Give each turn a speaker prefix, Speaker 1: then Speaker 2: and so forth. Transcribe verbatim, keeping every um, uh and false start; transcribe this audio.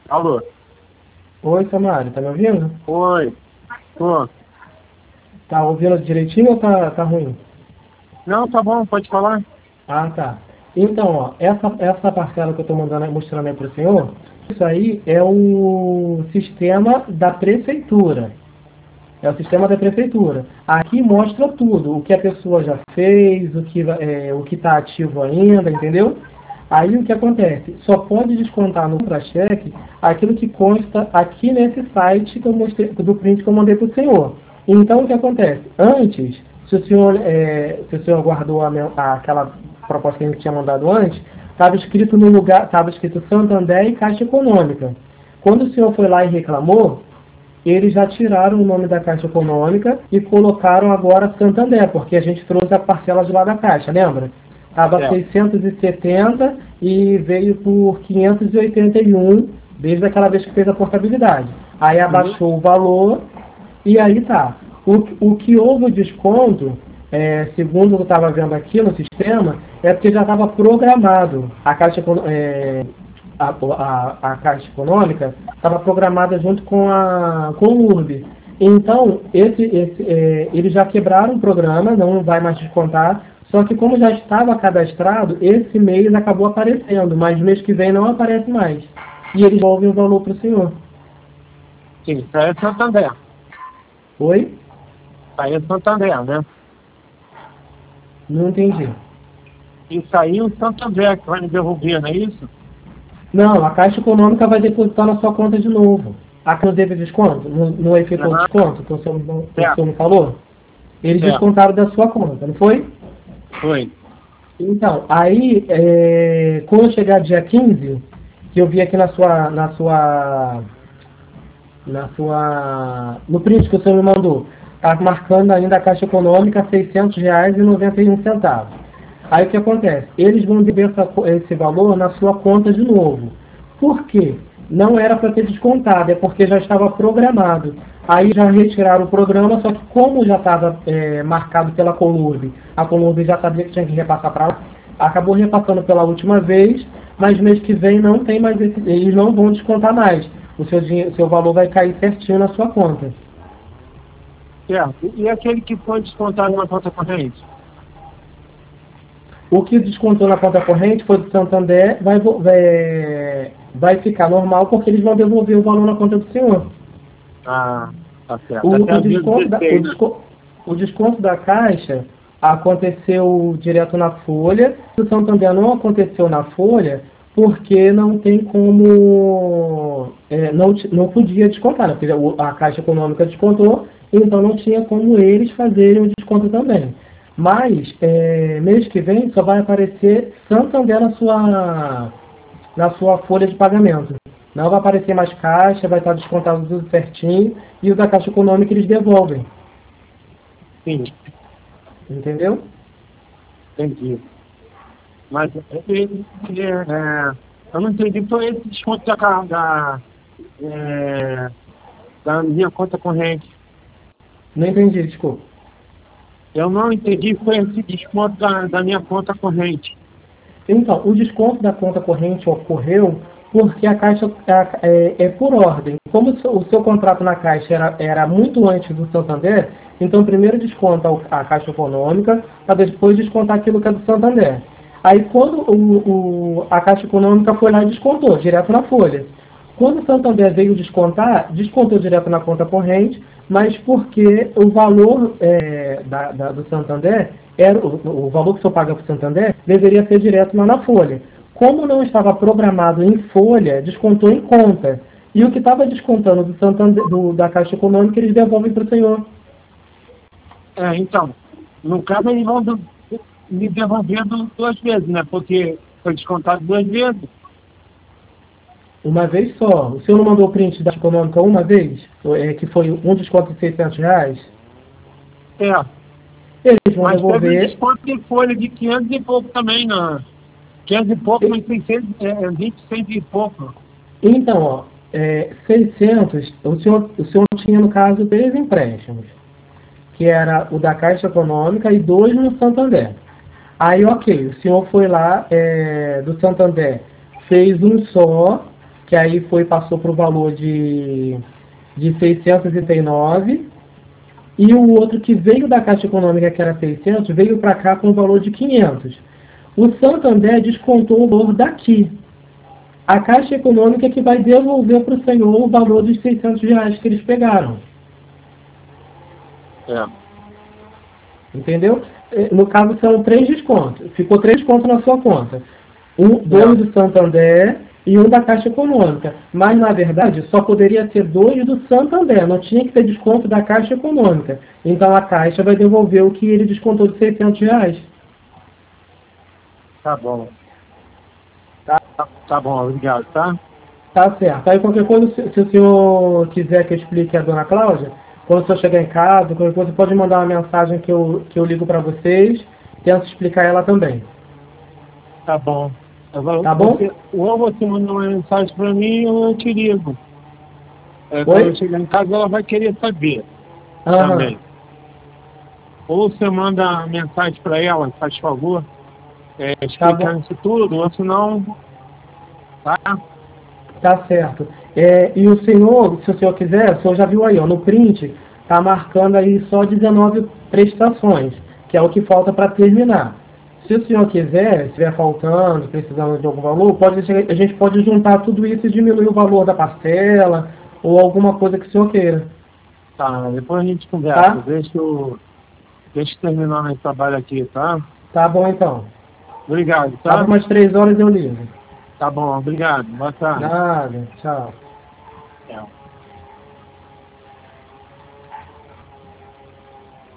Speaker 1: Alô?
Speaker 2: Oi, Samário, tá me ouvindo?
Speaker 1: Oi. Tô.
Speaker 2: Tá ouvindo direitinho ou tá, tá ruim?
Speaker 1: Não, tá bom, pode falar.
Speaker 2: Ah, tá. Então, ó, essa, essa parcela que eu tô mandando, mostrando aí pro senhor, isso aí é o sistema da prefeitura. É o sistema da prefeitura. Aqui mostra tudo, o que a pessoa já fez, o que é, o que está ativo ainda, entendeu? Aí o que acontece? Só pode descontar no contra-cheque aquilo que consta aqui nesse site que eu mostrei, do print que eu mandei para o senhor. Então o que acontece? Antes, se o senhor, é, se o senhor guardou a, a, aquela proposta que a gente tinha mandado antes, estava escrito no lugar, estava escrito Santander e Caixa Econômica. Quando o senhor foi lá e reclamou, eles já tiraram o nome da Caixa Econômica e colocaram agora Santander, porque a gente trouxe a parcela de lá da Caixa, lembra? Estava
Speaker 1: É.
Speaker 2: seiscentos e setenta e veio por quinhentos e oitenta e um desde aquela vez que fez a portabilidade. Aí abaixou o valor e aí tá. O, o que houve o desconto, é, segundo eu estava vendo aqui no sistema, é porque já estava programado. A Caixa é, a, a, a Caixa Econômica estava programada junto com a com o U R B. Então, esse, esse, é, eles já quebraram o programa, não vai mais descontar, só que como já estava cadastrado, esse mês acabou aparecendo, mas mês que vem não aparece mais. E eles devolvem o valor para o senhor.
Speaker 1: Sim, isso aí é Santander.
Speaker 2: Oi?
Speaker 1: Isso aí é Santander, né?
Speaker 2: Não entendi.
Speaker 1: Isso aí é o Santander que vai me devolver, não é isso?
Speaker 2: Não, a Caixa Econômica vai depositar na sua conta de novo. Aqui não teve desconto? Não, não efetuou
Speaker 1: Aham.
Speaker 2: desconto? Que o senhor, não- que o
Speaker 1: Certo.
Speaker 2: senhor não falou? Eles
Speaker 1: Certo.
Speaker 2: descontaram da sua conta, não foi?
Speaker 1: Foi.
Speaker 2: Então, aí, é, quando chegar dia quinze, que eu vi aqui na sua, na sua, na sua, no print que o senhor me mandou, tá marcando ainda a Caixa Econômica seiscentos reais e noventa e um centavos. Aí o que acontece? Eles vão dever essa, esse valor na sua conta de novo. Por quê? Não era para ter descontado, é porque já estava programado. Aí já retiraram o programa, só que como já estava é, marcado pela Colurb, a Colurb já sabia que tinha que repassar para lá, acabou repassando pela última vez, mas mês que vem não tem mais esse, eles não vão descontar mais. O seu, dinheiro, seu valor vai cair certinho na sua conta.
Speaker 1: Certo. E aquele que foi descontado na conta corrente?
Speaker 2: O que descontou na conta corrente foi do Santander, vai, vai, vai ficar normal porque eles vão devolver o valor na conta do senhor.
Speaker 1: Ah, tá certo.
Speaker 2: O,
Speaker 1: Até
Speaker 2: o,
Speaker 1: o dia
Speaker 2: desconto da, o,
Speaker 1: dezesseis, né?
Speaker 2: desco, o desconto da Caixa aconteceu direto na folha, o Santander não aconteceu na folha porque não tem como, é, não, não podia descontar, né? Porque a Caixa Econômica descontou, então não tinha como eles fazerem o desconto também. Mas, é, mês que vem, só vai aparecer Santander na sua, na sua folha de pagamento. Não vai aparecer mais Caixa, vai estar descontado tudo certinho, e o da Caixa Econômica eles devolvem.
Speaker 1: Sim,
Speaker 2: Entendeu?
Speaker 1: entendi. Mas ele, ele, é, eu não entendi, foi esse desconto da, da, é, da minha conta corrente.
Speaker 2: Não entendi, desculpa.
Speaker 1: Eu não entendi, foi esse desconto da, da minha conta corrente.
Speaker 2: Então, o desconto da conta corrente ocorreu porque a Caixa é, é por ordem. Como o seu, o seu contrato na Caixa era, era muito antes do Santander, então primeiro desconta a Caixa Econômica, para depois descontar aquilo que é do Santander. Aí quando o, o, a Caixa Econômica foi lá e descontou, direto na folha. Quando o Santander veio descontar, descontou direto na conta corrente, mas porque o valor é, da, da, do Santander, era, o, o valor que o senhor paga para o Santander, deveria ser direto lá na folha. Como não estava programado em folha, descontou em conta. E o que estava descontando do Santander, do, da Caixa Econômica, eles devolvem para o senhor.
Speaker 1: É, então, no caso eles vão do, me devolvendo duas vezes, né? Porque foi descontado duas vezes.
Speaker 2: Uma vez só. O senhor não mandou o print da Caixa Econômica uma vez? É, que foi um desconto de seiscentos reais?
Speaker 1: É,
Speaker 2: Eles vão
Speaker 1: mas teve um
Speaker 2: devolver.
Speaker 1: desconto de folha de quinhentos e pouco também, né? quinhentos e pouco, mas seiscentos, é, vinte, cem e pouco.
Speaker 2: Então, ó, é, seiscentos, o senhor, o senhor tinha, no caso, três empréstimos, que era o da Caixa Econômica e dois no Santander. Aí, ok, o senhor foi lá é, do Santander, fez um só, que aí foi, passou para o valor de, de seiscentos e trinta e nove, e o outro que veio da Caixa Econômica, que era seiscentos, veio para cá com o valor de quinhentos. O Santander descontou o valor daqui. A Caixa Econômica é que vai devolver para o senhor o valor dos seiscentos reais que eles pegaram.
Speaker 1: É.
Speaker 2: Entendeu? No caso, são três descontos. Ficou três descontos na sua conta. Um, dois do Santander e um da Caixa Econômica. Mas, na verdade, só poderia ser dois do Santander. Não tinha que ter desconto da Caixa Econômica. Então, a Caixa vai devolver o que ele descontou de seiscentos reais.
Speaker 1: Tá bom. Tá, tá bom, obrigado, tá?
Speaker 2: Tá certo. Aí, qualquer coisa, se, se o senhor quiser que eu explique a dona Cláudia, quando o senhor chegar em casa, qualquer coisa, pode mandar uma mensagem que eu, que eu ligo para vocês. Tento explicar ela também.
Speaker 1: Tá bom. Agora,
Speaker 2: Tá bom?
Speaker 1: Você, ou você manda uma mensagem para mim ou eu te ligo. É,
Speaker 2: Oi?
Speaker 1: quando eu chegar em casa, ela vai querer saber
Speaker 2: Aham.
Speaker 1: também. Ou você manda mensagem para ela, faz favor, é, explicando isso tudo, ou senão, tá?
Speaker 2: Tá certo. É, e o senhor, se o senhor quiser, o senhor já viu aí, ó, no print, tá marcando aí só dezenove prestações, que é o que falta para terminar. Se o senhor quiser, se estiver faltando, precisando de algum valor, pode, a gente pode juntar tudo isso e diminuir o valor da parcela, ou alguma coisa que o senhor queira.
Speaker 1: Tá, depois a gente conversa.
Speaker 2: Tá?
Speaker 1: Deixa eu, deixa eu terminar meu trabalho aqui, tá?
Speaker 2: Tá bom, então.
Speaker 1: Obrigado,
Speaker 2: Tá
Speaker 1: tá?
Speaker 2: por umas três horas eu ligo.
Speaker 1: Tá bom, obrigado. Boa tarde.
Speaker 2: Nada, tchau.
Speaker 1: Tchau.